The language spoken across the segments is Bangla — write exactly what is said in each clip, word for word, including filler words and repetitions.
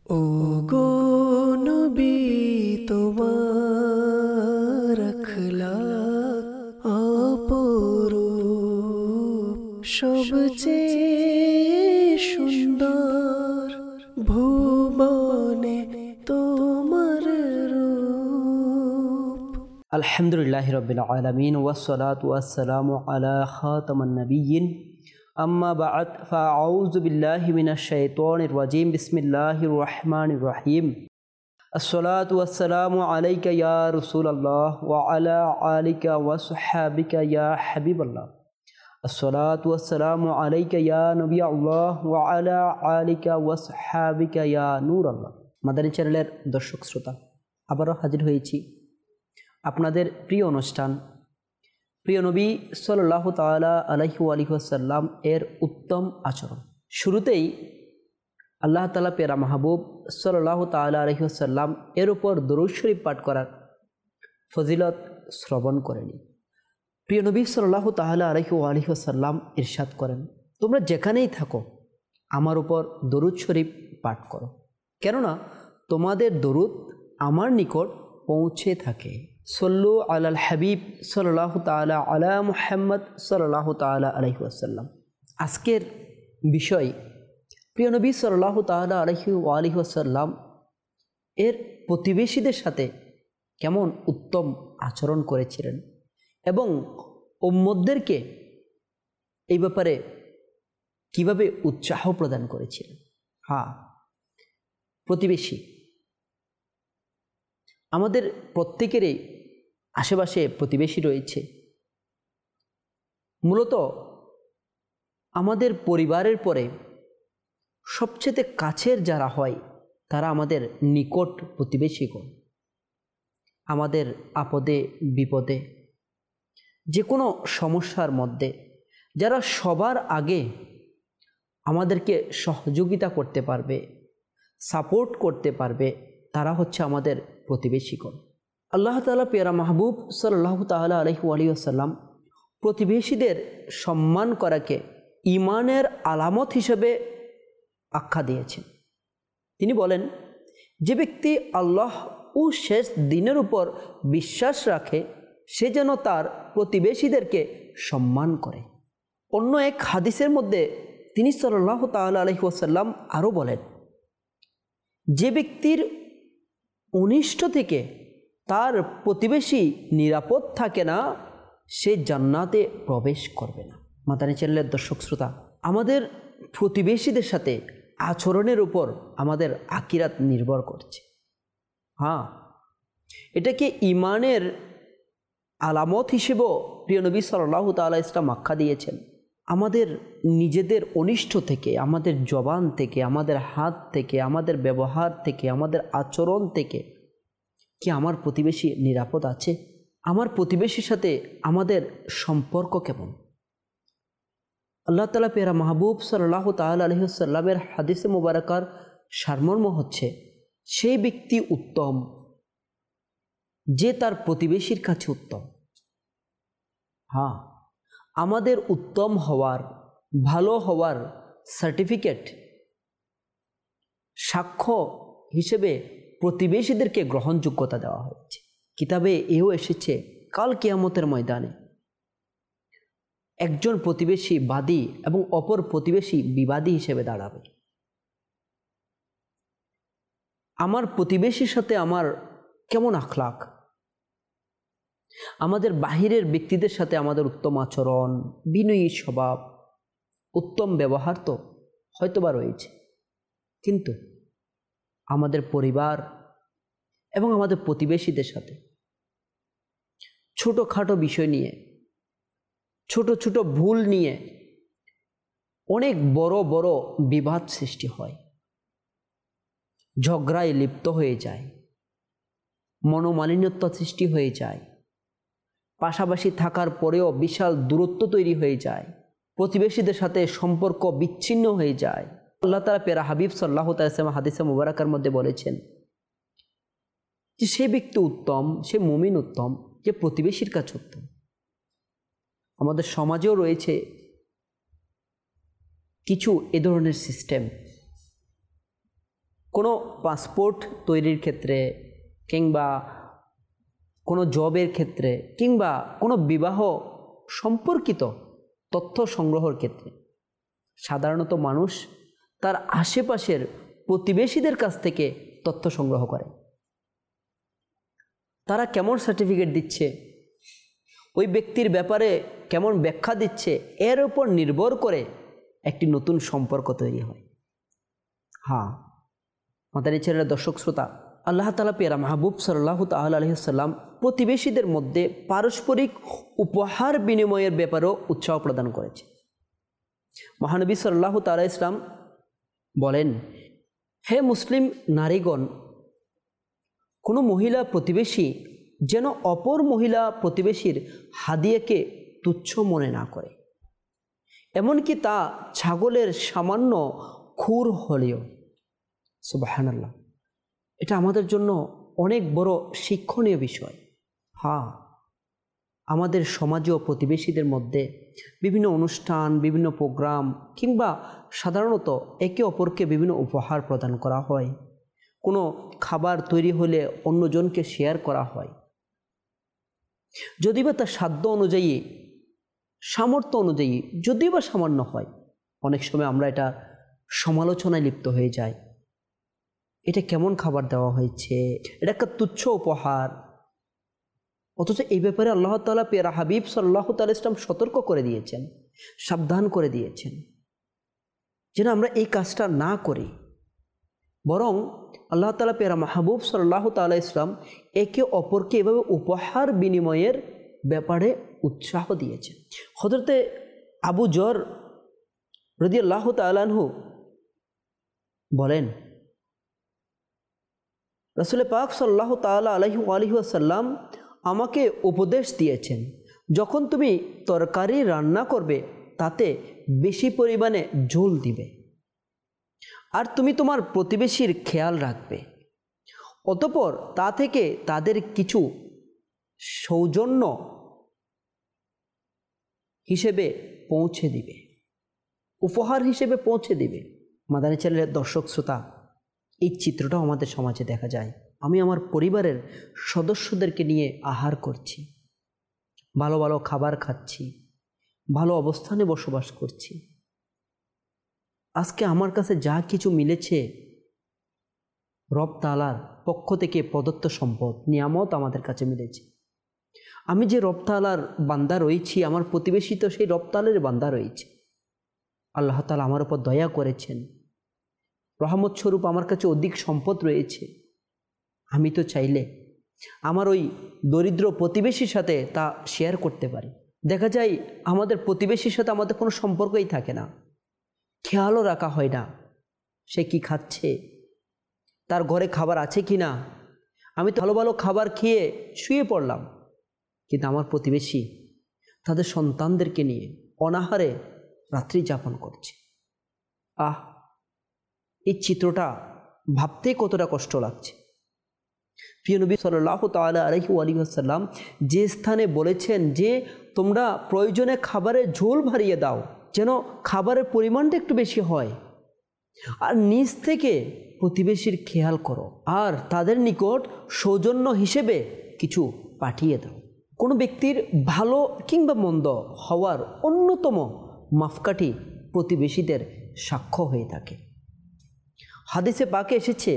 ও গো নবী তোমার আখলাক অপরূপ, সবচেয়ে সুন্দর ভুবনে তোমার রূপ। আলহামদুলিল্লাহি রাব্বিল আলামিন ওয়াসসালাতু ওয়াসসালামু আলা খাতামান নাবিয়্যিন আম্মা বা'দ ফাআউযু বিল্লাহি মিনাশ শাইতানির রাজীম বিসমিল্লাহির রহমানির রহিম। আসসালাতু ওয়াসসালামু আলাইকা ইয়া রাসূলুল্লাহ ওয়া আলা আলিকা ওয়া সাহবিকা ইয়া হাবিবাল্লাহ। আসসালাতু ওয়াসসালামু আলাইকা ইয়া নবিয়াল্লাহ ওয়া আলা আলিকা ওয়া সাহবিকা ইয়া নূরাল্লাহ। মাদানী চ্যানেলের দর্শক শ্রোতা, আবারও হাজির হয়েছি আপনাদের প্রিয় অনুষ্ঠান প্রিয় নবী সাল্লাল্লাহু তাআলা আলাইহি ওয়া আলিহি ওয়াসাল্লাম এর উত্তম আচরণ। শুরুতেই আল্লাহ তাআলা পেরা মাহবুব সাল্লাল্লাহু তাআলা আলাইহি ওয়াসাল্লাম এর উপর দরুদ শরীফ পাঠ করার ফজিলত শ্রবণ করেনি। প্রিয় নবী সাল্লাল্লাহু তাআলা আলাইহি ওয়া আলিহি ওয়াসাল্লাম ইরশাদ করেন, তোমরা যেখানেই থাকো আমার উপর দরুদ শরীফ পাঠ করো, কেননা তোমাদের দরুদ আমার নিকট পৌঁছে থাকে। সল্লু আলাল হাবিব সাল্লাল্লাহু তাআলা আলা মুহাম্মদ সাল্লাল্লাহু তাআলা আলাইহি ওয়াসাল্লাম। আজকের বিষয় প্রিয় নবী সাল্লাল্লাহু তাআলা আলাইহি ওয়া আলিহি ওয়াসাল্লাম এর প্রতিবেশীদের সাথে কেমন উত্তম আচরণ করেছিলেন এবং উম্মতদেরকে এই ব্যাপারে কিভাবে উৎসাহ প্রদান করেছিলেন। হ্যাঁ, প্রতিবেশী আমাদের প্রত্যেকেরই আশেপাশে প্রতিবেশী রয়েছে। মূলত আমাদের পরিবারের পরে সবচেয়ে কাছের যারা হয় তারা আমাদের নিকট প্রতিবেশীগণ। আমাদের আপদে বিপদে যে কোনো সমস্যার মধ্যে যারা সবার আগে আমাদেরকে সহযোগিতা করতে পারবে, সাপোর্ট করতে পারবে, তারা হচ্ছে আমাদের প্রতিবেশীগণ। আল্লাহ তাআলা পেয়ারা মাহবুব সাল্লাল্লাহু তাআলা আলাইহি ওয়া আলিহি ওয়াসাল্লাম প্রতিবেশীদের সম্মান করাকে ঈমানের আলামত হিসেবে আখ্যা দিয়েছেন। তিনি বলেন, যে ব্যক্তি আল্লাহ ও শেষ দিনের উপর বিশ্বাস রাখে সে যেন তার প্রতিবেশীদেরকে সম্মান করে। অন্য এক হাদিসের মধ্যে তিনি সাল্লাল্লাহু তাআলা আলাইহি ওয়াসাল্লাম আরও বলেন, যে ব্যক্তির অনিষ্ট থেকে তার প্রতিবেশী নিরাপদ থাকে না সে জান্নাতে প্রবেশ করবে না। মাদানী চ্যানেলের দর্শক শ্রোতা, আমাদের প্রতিবেশীদের সাথে আচরণের উপর আমাদের আখিরাত নির্ভর করছে। হ্যাঁ, এটাকে ঈমানের আলামত হিসেবেও প্রিয় নবী সাল্লাল্লাহু তাআলা ইসলাম আখ্যা দিয়েছেন। আমাদের নিজেদের অনিষ্ট থেকে, আমাদের জবান থেকে, আমাদের হাত থেকে, আমাদের ব্যবহার থেকে, আমাদের আচরণ থেকে কি আমার প্রতিবেশী নিরাপদ আছে? আমার প্রতিবেশীর সাথে আমাদের সম্পর্ক কেমন? আল্লাহ তাআলা পেয়ারা মাহবুব সাল্লাল্লাহু তাআলা আলাইহি ওয়াসাল্লামের হাদিসে মুবারাকার সারমর্ম হচ্ছে, সেই ব্যক্তি উত্তম যে তার প্রতিবেশীর কাছে উত্তম। হ্যাঁ, আমাদের উত্তম হওয়ার, ভালো হওয়ার সার্টিফিকেট সাক্ষ্য হিসেবে প্রতিবেশীদেরকে গ্রহণযোগ্যতা দেওয়া হয়েছে। কিতাবে এও এসেছে, কাল কিয়ামতের ময়দানে একজন প্রতিবেশী বাদী এবং অপর প্রতিবেশী বিবাদী হিসেবে দাঁড়াবে। আমার প্রতিবেশীর সাথে আমার কেমন আখলাক, আমাদের বাহিরের ব্যক্তিদের সাথে আমাদের উত্তম আচরণ, বিনয়ী স্বভাব, উত্তম ব্যবহার তো হয়তোবা রয়েছে, কিন্তু আমাদের পরিবার এবং আমাদের প্রতিবেশীদের সাথে ছোটোখাটো বিষয় নিয়ে, ছোট ছোট ভুল নিয়ে অনেক বড় বড় বিবাদ সৃষ্টি হয়, ঝগড়ায় লিপ্ত হয়ে যায়, মনোমালিন্যতা সৃষ্টি হয়ে যায়, পাশাপাশি থাকার পরেও বিশাল দূরত্ব তৈরি হয়ে যায়, প্রতিবেশীদের সাথে সম্পর্ক বিচ্ছিন্ন হয়ে যায়। আল্লাহ তাআলা পেরা হাবিব সাল্লাল্লাহু তাআলা আলাইহি ওয়াসাল্লাম হাদিসে মুবারাকার মধ্যে বলেছেন যে সে ব্যক্তি উত্তম, সে মুমিন উত্তম যে প্রতিবেশীর কাছে উত্তম। আমাদের সমাজেও রয়েছে কিছু এ ধরনের সিস্টেম, কোনো পাসপোর্ট তৈরির ক্ষেত্রে কিংবা কোনো জবের ক্ষেত্রে কিংবা কোনো বিবাহ সম্পর্কিত তথ্য সংগ্রহের ক্ষেত্রে সাধারণত মানুষ তার আশেপাশের প্রতিবেশীদের কাছ থেকে তথ্য সংগ্রহ করে। তারা কেমন সার্টিফিকেট দিচ্ছে, ওই ব্যক্তির ব্যাপারে কেমন ব্যাখ্যা দিচ্ছে, এর উপর নির্ভর করে একটি নতুন সম্পর্ক তৈরি হয়। হ্যাঁ মাদানী চ্যানেলের দর্শক শ্রোতা, আল্লাহ তাআলা পেয়ারা মাহবুব সাল্লাল্লাহু তাআলা আলাইহি ওয়াসাল্লাম প্রতিবেশীদের মধ্যে পারস্পরিক উপহার বিনিময়ের ব্যাপারেও উৎসাহ প্রদান করেছে। মহানবী সাল্লাল্লাহু তাআলা ইসলাম বলেন, হে মুসলিম নারীগণ, কোনো মহিলা প্রতিবেশী যেন অপর মহিলা প্রতিবেশীর হাদিয়াকে তুচ্ছ মনে না করে, এমনকি তা ছাগলের সামান্য খুর হলেও। সুবহানাল্লাহ, এটা আমাদের জন্য অনেক বড় শিক্ষণীয় বিষয়। হ্যাঁ, আমাদের সমাজে ও প্রতিবেশীদের মধ্যে বিভিন্ন অনুষ্ঠান, বিভিন্ন প্রোগ্রাম কিংবা সাধারণত একে অপরকে বিভিন্ন উপহার প্রদান করা হয়। কোনো খাবার তৈরি হলে অন্যজনকে শেয়ার করা হয়, যদি বা তার সাধ্য অনুযায়ী, সামর্থ্য অনুযায়ী, যদিও বা সামান্য হয়। অনেক সময় আমরা এটা সমালোচনায় লিপ্ত হয়ে যাই, এটা কেমন খাবার দেওয়া হয়েছে, এটা একটা তুচ্ছ উপহার। অথচ এই ব্যাপারে আল্লাহ তাআলা পেয়ারা হাবিব সাল্লাল্লাহু তাআলা ইসলাম সতর্ক করে দিয়েছেন, সাবধান করে দিয়েছেন যেন আমরা এই কাজটা না করি। বরং আল্লাহ তাআলা পেয়ারা মাহবুব সাল্লাল্লাহু তাআলা ইসলাম একে অপরকে এভাবে উপহার বিনিময়ের ব্যাপারে উৎসাহ দিয়েছেন। হযরতে আবু যর রাদিয়াল্লাহু তাআলা আনহু বলেন, রাসূল পাক সাল্লাল্লাহু তাআলা আলাইহি ওয়া আলিহি ওয়াসাল্লাম আমাকে উপদেশ দিয়েছেন, যখন তুমি তরকারি রান্না করবে তাতে বেশি পরিমাণে ঝোল দিবে, আর তুমি তোমার প্রতিবেশীর খেয়াল রাখবে, অতঃপর তা থেকে তাদের কিছু সৌজন্য হিসেবে পৌঁছে দিবে, উপহার হিসেবে পৌঁছে দিবে। মাদানী চ্যানেলের দর্শক শ্রোতা, এই চিত্রটাও আমাদের সমাজে দেখা যায়। আমি আমার পরিবারের সদস্যদেরকে নিয়ে আহার করছি, ভালো ভালো খাবার খাচ্ছি, ভালো অবস্থানে বসবাস করছি। আজকে আমার কাছে যা কিছু মিলেছে রব তাআলার পক্ষ থেকে প্রদত্ত সম্পদ, নিয়ামত আমাদের কাছে মিলেছে। আমি যে রব তাআলার বান্দা রয়েছি, আমার প্রতিবেশী তো সেই রব তাআলার বান্দা রয়েছে। আল্লাহ তাআলা আমার উপর দয়া করেছেন, রহমত স্বরূপ আমার কাছে অধিক সম্পদ রয়েছে। আমি তো চাইলে আমার ওই দরিদ্র প্রতিবেশীর সাথে তা শেয়ার করতে পারি। দেখা যায় আমাদের প্রতিবেশীর সাথে আমাদের কোনো সম্পর্কই থাকে না, খেয়ালও রাখা হয় না সে কি খাচ্ছে, তার ঘরে খাবার আছে কি না। আমি তো ভালো ভালো খাবার খেয়ে শুয়ে পড়লাম, কিন্তু আমার প্রতিবেশী তাদের সন্তানদেরকে নিয়ে অনাহারে রাত্রি যাপন করছে। আহ, এই চিত্রটা ভাবতেই কতটা কষ্ট লাগছে। প্রিয় নবী সাল্লাল্লাহু তাআলা আলাইহি ওয়া আলিহি ওয়াসাল্লাম যে স্থানে বলেছেন যে তোমরা প্রয়োজনে খাবারের ঝোল বাড়িয়ে দাও, যেন খাবারের পরিমাণটা একটু বেশি হয়, আর নিজ থেকে প্রতিবেশীর খেয়াল করো, আর তাদের নিকট সৌজন্য হিসেবে কিছু পাঠিয়ে দাও। কোনো ব্যক্তির ভালো কিংবা মন্দ হওয়ার অন্যতম মাপকাঠি প্রতিবেশীদের সাক্ষ্য হয়ে থাকে। হাদিসে পাকে এসেছে,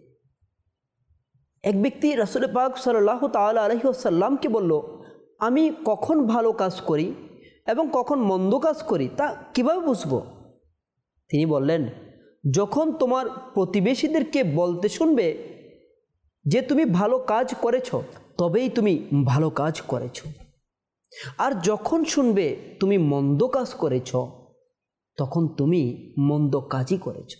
এক ব্যক্তি রাসূল পাক সাল্লাল্লাহু তাআলা আলাইহি ওয়াসাল্লামকে বলল, আমি কখন ভালো কাজ করি এবং কখন মন্দ কাজ করি তা কিভাবে বুঝবো? তিনি বললেন, যখন তোমার প্রতিবেশীদেরকে বলতে শুনবে যে তুমি ভালো কাজ করেছো, তবেই তুমি ভালো কাজ করেছো, আর যখন শুনবে তুমি মন্দ কাজ করেছো, তখন তুমি মন্দ কাজই করেছো।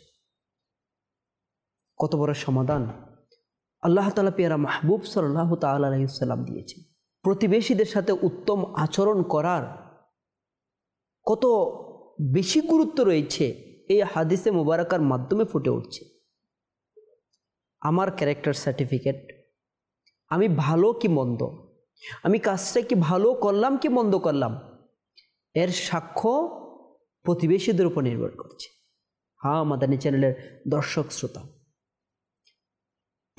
কত বড় সমাধান আল্লাহ তাআলা পেয়ারা মাহবুব সাল্লাল্লাহু তাআলা আলাইহি ওয়াসাল্লাম দিয়েছেন। প্রতিবেশীদের সাথে উত্তম আচরণ করার কত বেশি গুরুত্ব রয়েছে এই হাদিসে মুবারাকার মাধ্যমে ফুটে উঠছে। আমার ক্যারেক্টার সার্টিফিকেট, আমি ভালো কি মন্দ, আমি কাজটা কি ভালো করলাম কি মন্দ করলাম, এর সাক্ষ্য প্রতিবেশীদের উপর নির্ভর করছে। হ্যাঁ মাদানী চ্যানেলের দর্শক শ্রোতা,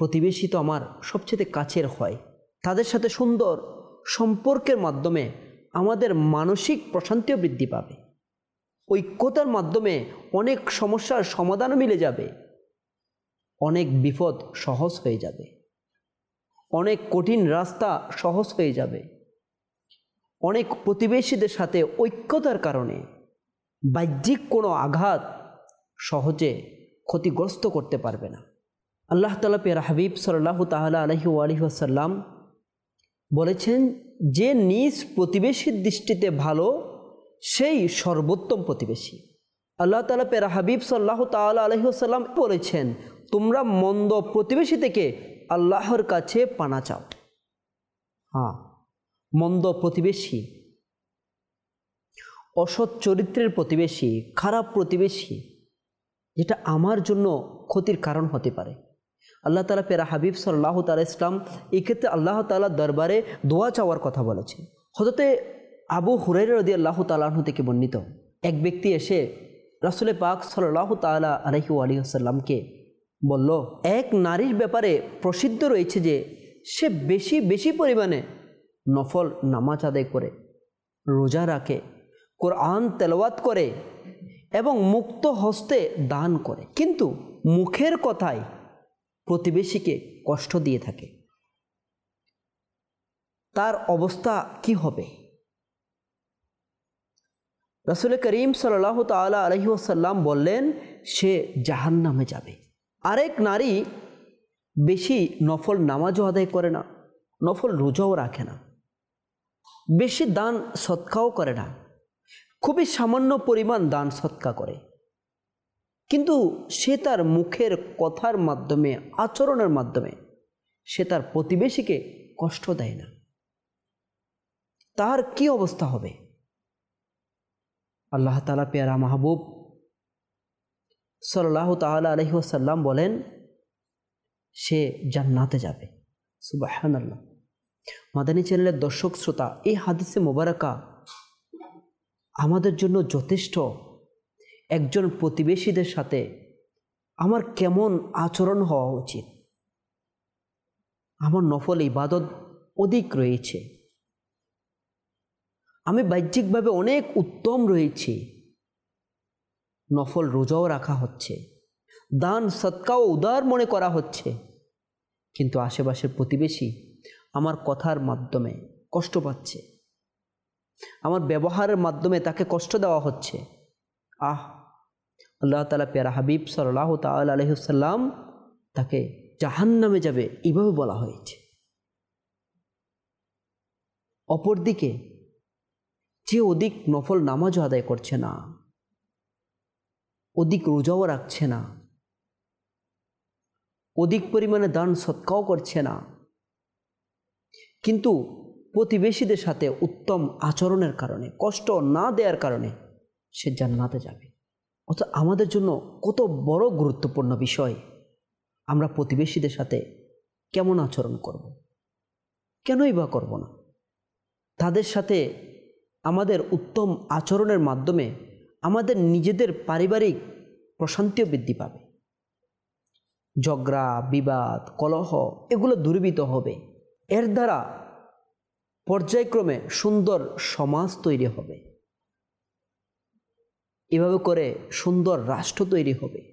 প্রতিবেশী তো আমার সবচেয়ে কাছের হয়। তাদের সাথে সুন্দর সম্পর্কের মাধ্যমে আমাদের মানসিক প্রশান্তিও বৃদ্ধি পাবে। ঐক্যতার মাধ্যমে অনেক সমস্যার সমাধানও মিলে যাবে, অনেক বিপদ সহজ হয়ে যাবে, অনেক কঠিন রাস্তা সহজ হয়ে যাবে। অনেক প্রতিবেশীদের সাথে ঐক্যতার কারণে বাহ্যিক কোনো আঘাত সহজে ক্ষতিগ্রস্ত করতে পারবে না। আল্লাহ তাআলা প্যারা হাবিব সাল্লাল্লাহু তাআলা আলাইহি ওয়া আলিহি ওয়াসাল্লাম বলেছেন, যে নিজ প্রতিবেশীর দৃষ্টিতে ভালো সেই সর্বোত্তম প্রতিবেশী। আল্লাহ তাআলা প্যারা হাবিব সাল্লাল্লাহু তাআলা আলাইহি ওয়াসাল্লাম বলেছেন, তোমরা মন্দ প্রতিবেশী থেকে আল্লাহর কাছে পানা চাও। হ্যাঁ, মন্দ প্রতিবেশী, অসৎ চরিত্রের প্রতিবেশী, খারাপ প্রতিবেশী, যেটা আমার জন্য ক্ষতির কারণ হতে পারে। আল্লাহ তাআলা প্যারা হাবিব সাল্লাল্লাহু তাআলা ইসলাম এক্ষেত্রে আল্লাহ তাআলার দরবারে দোয়া চাওয়ার কথা বলেছেন। হযরতে আবু হুরায়রা রাদিয়াল্লাহু তাআলা আনহু থেকে বর্ণিত, এক ব্যক্তি এসে রাসূল পাক সাল্লাল্লাহু তাআলা আলাইহি ওয়া আলিহি ওয়াসাল্লামকে বলল, এক নারীর ব্যাপারে প্রসিদ্ধ রয়েছে যে সে বেশি বেশি পরিমাণে নফল নামাজ আদায় করে, রোজা রাখে, কোরআন তেলাওয়াত করে এবং মুক্ত হস্তে দান করে, কিন্তু মুখের কথায় প্রতিবেশীকে কষ্ট দিয়ে থাকে। তার অবস্থা কি হবে? রাসূল করিম সাল্লাল্লাহু তাআলা আলাইহি ওয়াসাল্লাম বললেন, সে জাহান্নামে যাবে। আরেক নারী বেশি নফল নামাজও আদায় করে না, নফল রোজাও রাখে না, বেশি দান সৎকাও করে না, খুবই সামান্য পরিমাণ দান সৎকা করে, কিন্তু সে তার মুখের কথার মাধ্যমে, আচরণের মাধ্যমে সে তার প্রতিবেশীকে কষ্ট দেয় না। তার কি অবস্থা হবে? আল্লাহ তাআলা প্যারা মাহবুব সাল্লাল্লাহু তাআলা আলাইহি ওয়াসাল্লাম বলেন, সে জান্নাতে যাবে। সুবহানাল্লাহ। মাদানী চ্যানেলের দর্শক শ্রোতা, এই হাদিসে মোবারকা আমাদের জন্য যথেষ্ট। একজন প্রতিবেশীদের সাথে আমার কেমন আচরণ হওয়া উচিত। আমার নফল ইবাদত অধিক রয়েছে, আমি বাহ্যিকভাবে অনেক উত্তম রয়েছি, নফল রোজাও রাখা হচ্ছে, দান সৎকাও উদার মনে করা হচ্ছে, কিন্তু আশেপাশের প্রতিবেশী আমার কথার মাধ্যমে কষ্ট পাচ্ছে, আমার ব্যবহারের মাধ্যমে তাকে কষ্ট দেওয়া হচ্ছে। আহ, আল্লাহ তাআলা প্যারা হাবিব সাল্লাল্লাহু তাআলা আলাইহি ওয়াসাল্লাম তাকে জাহান্নামে যাবে এইভাবে বলা হয়েছে। অপরদিকে যে অধিক নফল নামাজও আদায় করছে না, অধিক রোজাও রাখছে না, অধিক পরিমাণে দান সৎকাও করছে না, কিন্তু প্রতিবেশীদের সাথে উত্তম আচরণের কারণে, কষ্ট না দেওয়ার কারণে সে জান্নাতে যাবে। অর্থাৎ আমাদের জন্য কত বড় গুরুত্বপূর্ণ বিষয়, আমরা প্রতিবেশীদের সাথে কেমন আচরণ করব, কেনই বা করব না। তাদের সাথে আমাদের উত্তম আচরণের মাধ্যমে আমাদের নিজেদের পারিবারিক প্রশান্তিও বৃদ্ধি পাবে, ঝগড়া বিবাদ কলহ এগুলো দূরীভূত হবে, এর দ্বারা পর্যায়ক্রমে সুন্দর সমাজ তৈরি হবে, এভাবে করে সুন্দর রাষ্ট্র তৈরি হবে।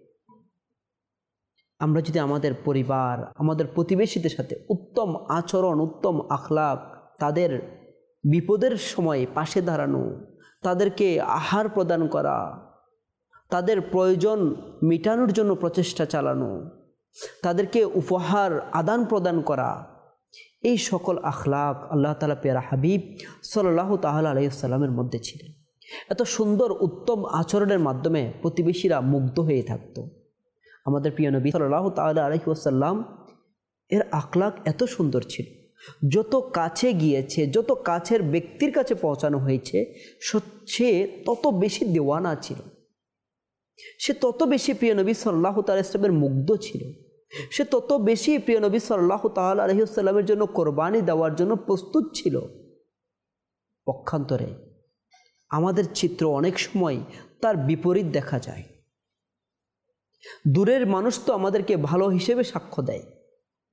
আমরা যদি আমাদের পরিবার, আমাদের প্রতিবেশীদের সাথে উত্তম আচরণ, উত্তম আখলাক, তাদের বিপদের সময় পাশে দাঁড়ানো, তাদেরকে আহার প্রদান করা, তাদের প্রয়োজন মেটানোর জন্য প্রচেষ্টা চালানো, তাদেরকে উপহার আদান প্রদান করা, এই সকল আখলাক আল্লাহ তাআলা প্যারা হাবিব সাল্লাল্লাহু তাআলা আলাইহি ওয়াসাল্লামের মধ্যে ছিলেন। এত সুন্দর উত্তম আচরণের মাধ্যমে প্রতিবেশীরা মুগ্ধ হয়ে থাকত। আমাদের প্রিয় নবী সাল্লাল্লাহু তাআলা আলাইহি ওয়াসাল্লাম এর আখলাক এত সুন্দর ছিল, যত কাছে গিয়েছে, যত কাছের ব্যক্তির কাছে পৌঁছানো হয়েছে, সে তত বেশি দেওয়ানা ছিল, সে তত বেশি প্রিয় নবী সাল্লাল্লাহু তাআলা ইসলামের মুগ্ধ ছিল, সে তত বেশি প্রিয় নবী সাল্লাল্লাহু তাআলা আলাইহি ওয়াসাল্লামের জন্য কোরবানি দেওয়ার জন্য প্রস্তুত ছিল। পক্ষান্তরে আমাদের চিত্র অনেক সময় তার বিপরীত দেখা যায়। দূরের মানুষ তো আমাদেরকে ভালো হিসেবে সাক্ষ্য দেয়,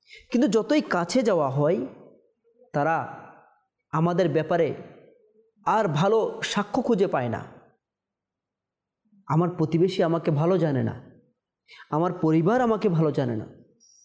কিন্তু যতই কাছে যাওয়া হয় তারা আমাদের ব্যাপারে আর ভালো সাক্ষ্য খুঁজে পায় না। আমার প্রতিবেশী আমাকে ভালো জানে না, আমার পরিবার আমাকে ভালো জানে না,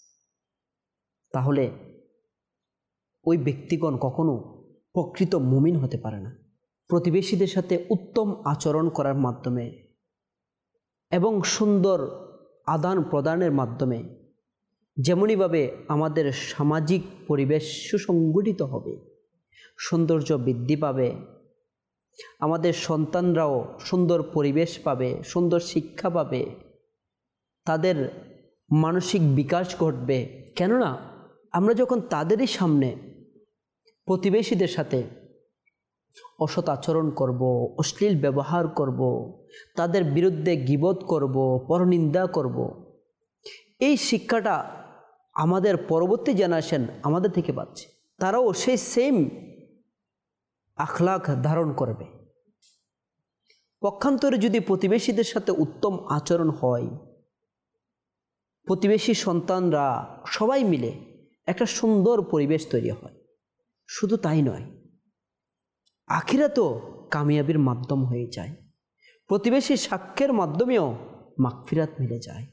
তাহলে ওই ব্যক্তিগণ কখনো প্রকৃত মুমিন হতে পারে না। প্রতিবেশীদের সাথে উত্তম আচরণ করার মাধ্যমে এবং সুন্দর আদান প্রদানের মাধ্যমে যেমনইভাবে আমাদের সামাজিক পরিবেশ সুসংগঠিত হবে, সৌন্দর্য বৃদ্ধি পাবে, আমাদের সন্তানরাও সুন্দর পরিবেশ পাবে, সুন্দর শিক্ষা পাবে, তাদের মানসিক বিকাশ ঘটবে। কেননা আমরা যখন তাদেরই সামনে প্রতিবেশীদের সাথে অসৎ আচরণ করব, অশ্লীল ব্যবহার করব, তাদের বিরুদ্ধে গীবত করব, পরনিন্দা করব, এই শিক্ষাটা আমাদের পরবর্তী জেনারেশন আমাদের থেকে পাচ্ছে। তারাও সেই সেম আখলাক ধারণ করবে। পক্ষান্তরে যদি প্রতিবেশীদের সাথে উত্তম আচরণ হয়, প্রতিবেশী সন্তানরা সবাই মিলে একটা সুন্দর পরিবেশ তৈরি হয়। শুধু তাই নয়, আখিরাতেও কামিয়াবির মাধ্যম হয়ে যায়। প্রতিবেশী সাক্ষ্যের মাধ্যমেও মাগফিরাত মিলে যায়,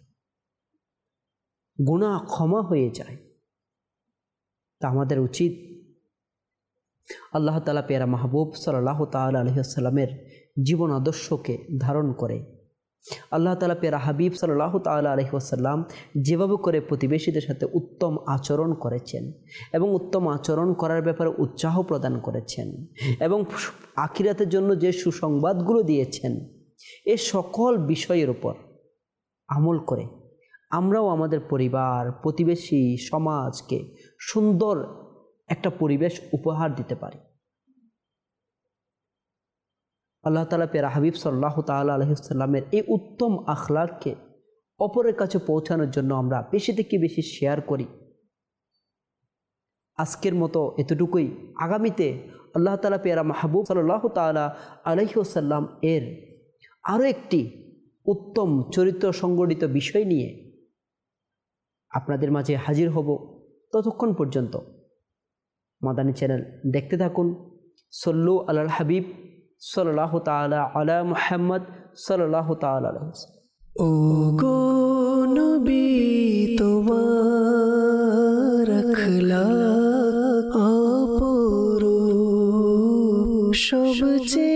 গুনাহ ক্ষমা হয়ে যায়। তা আমাদের উচিত আল্লাহ তাআলা পেয়ারা মাহবুব সাল্লাল্লাহু তাআলা আলাইহি ওয়াসাল্লামের জীবন আদর্শকে ধারণ করে আল্লাহ তাআলা পেয়ারা হাবিব সাল্লাল্লাহু তাআলা আলাইহি ওয়াসাল্লাম যেভাবে করে প্রতিবেশীদের সাথে উত্তম আচরণ করেছেন এবং উত্তম আচরণ করার ব্যাপারে উৎসাহ প্রদান করেছেন এবং আখিরাতের জন্য যে সুসংবাদগুলো দিয়েছেন, এ সকল বিষয়ের উপর আমল করে আমরাও আমাদের পরিবার, প্রতিবেশী, সমাজকে সুন্দর একটা পরিবেশ উপহার দিতে পারি। আল্লাহ তাআলা পেয়ারা হাবিব সাল্লাল্লাহু তাআলা আলাইহি ওয়াসাল্লামের এই উত্তম আখলাককে অপরের কাছে পৌঁছানোর জন্য আমরা বেশি থেকে বেশি শেয়ার করি। আজকের মতো এতটুকুই। আগামীতে আল্লাহ তাআলা পেয়ারা মাহবুব সাল্লাল্লাহু তাআলা আলাইহি ওয়াসাল্লাম এর আরও একটি উত্তম চরিত্র সংগঠিত বিষয় নিয়ে আপনাদের মাঝে হাজির হব। ততক্ষণ পর্যন্ত মাদানী চ্যানেল দেখতে থাকুন। সল্লু আলাল হাবিব সাল্লাল্লাহু তাআলা আলা মুহাম্মদ সাল্লাল্লাহু তাআলা আলাইহি ওয়াসাল্লাম। ও গো নবী, তোমার আখলাক অপরূপ, সবচেয়ে